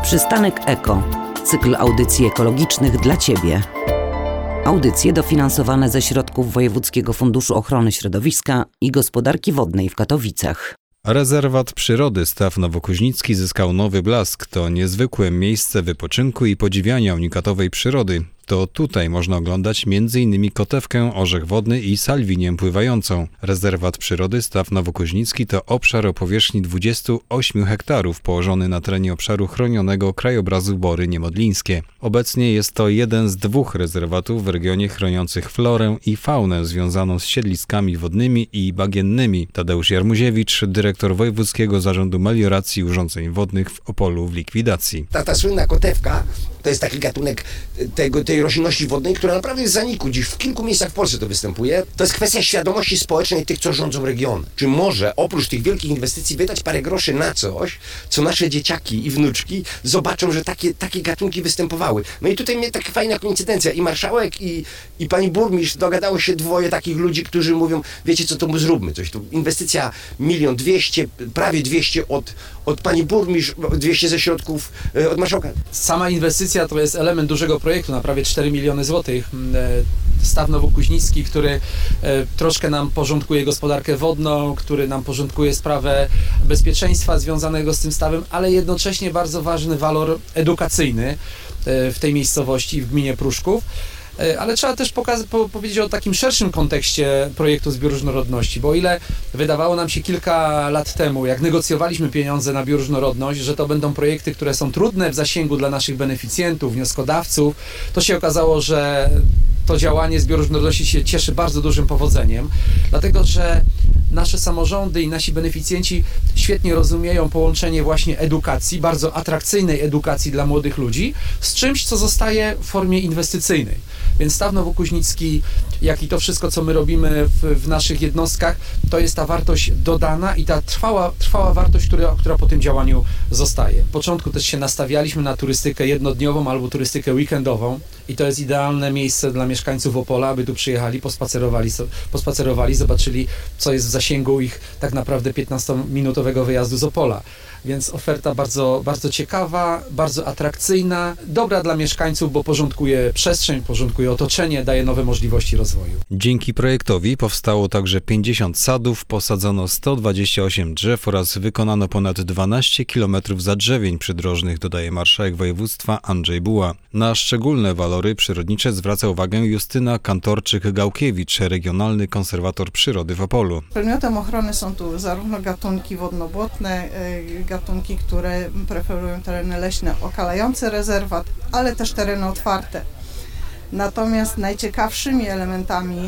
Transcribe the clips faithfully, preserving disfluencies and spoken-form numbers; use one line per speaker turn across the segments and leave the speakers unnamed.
Przystanek Eko. Cykl audycji ekologicznych dla Ciebie. Audycje dofinansowane ze środków Wojewódzkiego Funduszu Ochrony Środowiska i Gospodarki Wodnej w Katowicach.
Rezerwat przyrody Staw Nowokuźnicki zyskał nowy blask. To niezwykłe miejsce wypoczynku i podziwiania unikatowej przyrody. To tutaj można oglądać między innymi kotewkę, orzech wodny i salwinię pływającą. Rezerwat przyrody Staw Nowokuźnicki to obszar o powierzchni dwudziestu ośmiu hektarów położony na terenie obszaru chronionego krajobrazu Bory Niemodlińskie. Obecnie jest to jeden z dwóch rezerwatów w regionie chroniących florę i faunę związaną z siedliskami wodnymi i bagiennymi. Tadeusz Jarmuziewicz, dyrektor Wojewódzkiego Zarządu Melioracji i Urządzeń Wodnych w Opolu w likwidacji.
Ta, ta słynna kotewka to jest taki gatunek tego, tej roślinności wodnej, która naprawdę jest w zaniku. Dziś w kilku miejscach w Polsce to występuje. To jest kwestia świadomości społecznej tych, co rządzą regionem. Czy może oprócz tych wielkich inwestycji wydać parę groszy na coś, co nasze dzieciaki i wnuczki zobaczą, że takie, takie gatunki występowały. No i tutaj mnie taka fajna koincydencja. I marszałek, i, i pani burmistrz dogadało się dwoje takich ludzi, którzy mówią, wiecie co, to my zróbmy coś. Tu inwestycja milion dwieście, prawie dwieście od, od pani burmistrz, dwieście ze środków od marszałka.
Sama inwestycja to jest element dużego projektu na prawie cztery miliony złotych. Staw Nowokuźnicki, który troszkę nam porządkuje gospodarkę wodną, który nam porządkuje sprawę bezpieczeństwa związanego z tym stawem, ale jednocześnie bardzo ważny walor edukacyjny w tej miejscowości, w gminie Pruszków. Ale trzeba też pokazać, po, powiedzieć o takim szerszym kontekście projektu Zbiór Różnorodności, bo o ile wydawało nam się kilka lat temu, jak negocjowaliśmy pieniądze na bioróżnorodność, że to będą projekty, które są trudne w zasięgu dla naszych beneficjentów, wnioskodawców, to się okazało, że to działanie Zbiór Różnorodności się cieszy bardzo dużym powodzeniem, dlatego że nasze samorządy i nasi beneficjenci świetnie rozumieją połączenie właśnie edukacji, bardzo atrakcyjnej edukacji dla młodych ludzi, z czymś, co zostaje w formie inwestycyjnej. Więc Staw Nowokuźnicki, jak i to wszystko, co my robimy w, w naszych jednostkach, to jest ta wartość dodana i ta trwała, trwała wartość, która, która po tym działaniu zostaje. W początku też się nastawialiśmy na turystykę jednodniową albo turystykę weekendową i to jest idealne miejsce dla mieszkańców Opola, aby tu przyjechali, pospacerowali, pospacerowali, zobaczyli, co jest w zasięgu ich tak naprawdę piętnastominutowego wyjazdu z Opola. Więc oferta bardzo, bardzo ciekawa, bardzo atrakcyjna, dobra dla mieszkańców, bo porządkuje przestrzeń, porządkuje otoczenie, daje nowe możliwości rozwoju.
Dzięki projektowi powstało także pięćdziesiąt sadów, posadzono sto dwadzieścia osiem drzew oraz wykonano ponad dwanaście kilometrów zadrzewień przydrożnych, dodaje marszałek województwa Andrzej Buła. Na szczególne walory przyrodnicze zwraca uwagę Justyna Kantorczyk-Gałkiewicz, regionalny konserwator przyrody w Opolu.
Przedmiotem ochrony są tu zarówno gatunki wodnobłotne, gatunki, które preferują tereny leśne okalające rezerwat, ale też tereny otwarte. Natomiast najciekawszymi elementami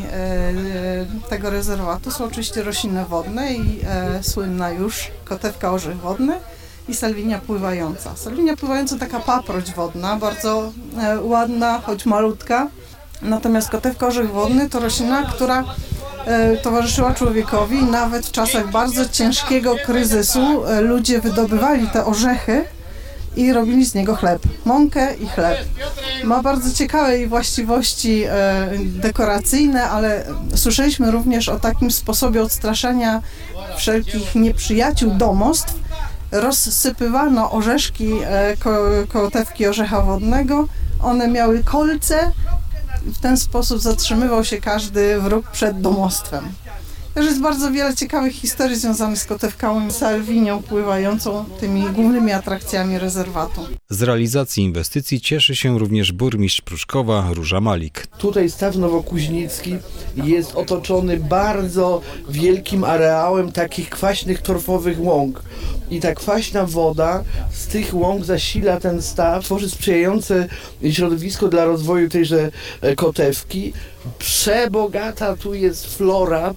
tego rezerwatu są oczywiście rośliny wodne i słynna już kotewka, orzech wodny i salwinia pływająca. Salwinia pływająca taka paproć wodna, bardzo ładna, choć malutka. Natomiast kotewka, orzech wodny to roślina, która towarzyszyła człowiekowi. Nawet w czasach bardzo ciężkiego kryzysu ludzie wydobywali te orzechy i robili z niego chleb, mąkę i chleb. Ma bardzo ciekawe właściwości dekoracyjne, ale słyszeliśmy również o takim sposobie odstraszania wszelkich nieprzyjaciół domostw. Rozsypywano orzeszki kotewki orzecha wodnego, one miały kolce. W ten sposób zatrzymywał się każdy wróg przed domostwem. Też jest bardzo wiele ciekawych historii związanych z kotewką, salwinią pływającą, tymi głównymi atrakcjami rezerwatu.
Z realizacji inwestycji cieszy się również burmistrz Pruszkowa Róża Malik.
Tutaj Staw Nowokuźnicki jest otoczony bardzo wielkim areałem takich kwaśnych, torfowych łąk. I ta kwaśna woda z tych łąk zasila ten staw, tworzy sprzyjające środowisko dla rozwoju tejże kotewki. Przebogata tu jest flora,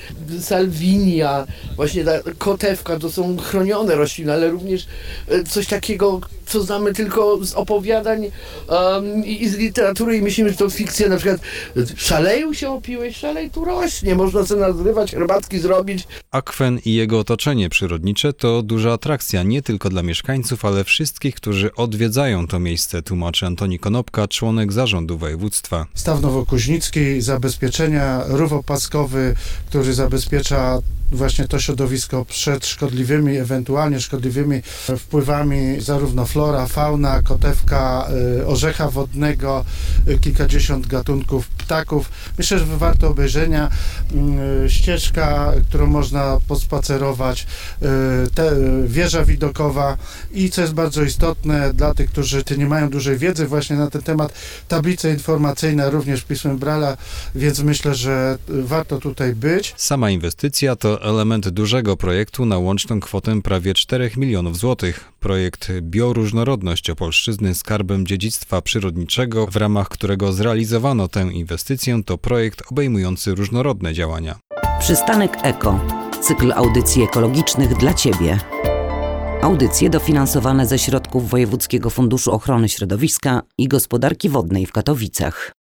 salwinia, właśnie ta kotewka, to są chronione rośliny, ale również coś takiego, co znamy tylko z opowiadań um, i, i z literatury i myślimy, że to fikcja, na przykład szaleju się opiłeś, szalej tu rośnie, można sobie nazrywać, herbatki zrobić.
Akwen i jego otoczenie przyrodnicze to duża atrakcja nie tylko dla mieszkańców, ale wszystkich, którzy odwiedzają to miejsce, tłumaczy Antoni Konopka, członek zarządu województwa.
Staw Nowokuźnicki, zabezpieczenia, rów opaskowy, który zabezpiecza właśnie to środowisko przed szkodliwymi, ewentualnie szkodliwymi wpływami zarówno flora, flora, fauna, kotewka y, orzecha wodnego, y, kilkadziesiąt gatunków ptaków. Myślę, że warto obejrzenia. Y, ścieżka, którą można pospacerować, y, te, y, wieża widokowa i co jest bardzo istotne dla tych, którzy nie mają dużej wiedzy właśnie na ten temat, tablice informacyjne również pismem Braille'a, więc myślę, że warto tutaj być.
Sama inwestycja to element dużego projektu na łączną kwotę prawie czterech milionów złotych. Projekt Bioróżnorodność Opolszczyzny skarbem dziedzictwa przyrodniczego, w ramach którego zrealizowano tę inwestycję, to projekt obejmujący różnorodne działania.
Przystanek Eko. Cykl audycji ekologicznych dla Ciebie. Audycje dofinansowane ze środków Wojewódzkiego Funduszu Ochrony Środowiska i Gospodarki Wodnej w Katowicach.